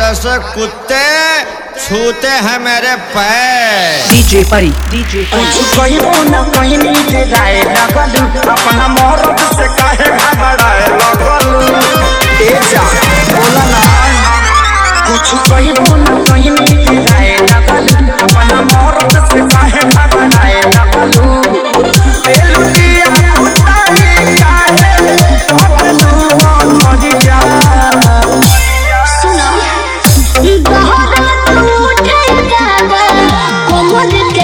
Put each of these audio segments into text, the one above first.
जैसे कुत्ते छूते हैं मेरे पैर। डीजे परी कहीं ना कहीं नीचे जाए लगलू, अपना मोहरत से काहे घबराए लगलू। ए जा बोला ना कुछ कहीं ना कहीं नीचे जाए लगलू, अपना मोहरत से काहे घबराए लगलू। बेलुटिया उतारी काहे लगलू मरी जा। सुनो गहरा तू उठे जागा कोमल के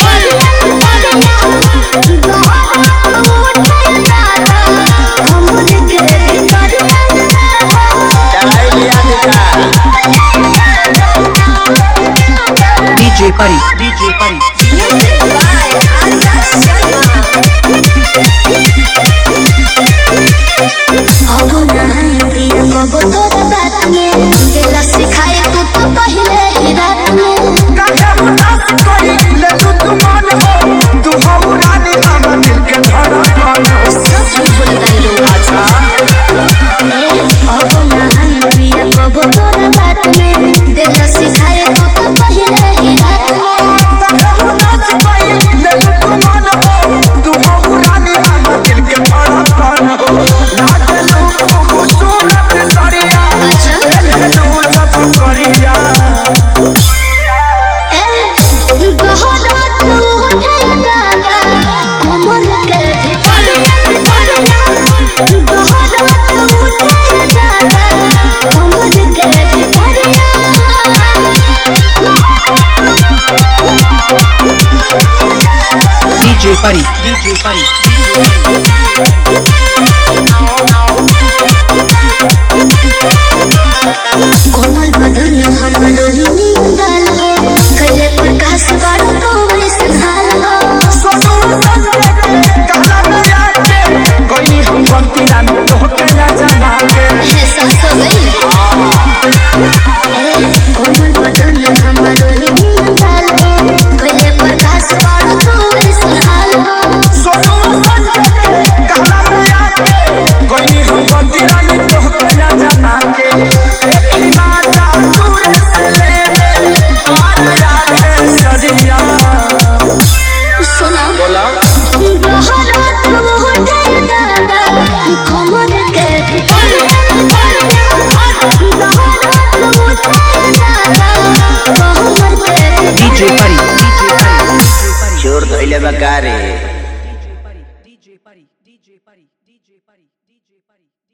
डीजे परी सिखाए तू तो पहले ही रात में सिखाए तू तो पहले ही रात डीजे परी कोमल बदन हमरो नींदल हो कले प्रकाश बारो तो संभाल हो कोई हम गलती ना तो केला जाना के ऐसा गई कोमल बदन हमरो नींदल हो कले प्रकाश बारो तो संभाल हो कोई हम गलती ना तो केला जाना के सुना बोला गहरा तू उठे दादा कोमल के डीजे परी चोर धइले बगारे डीजे परी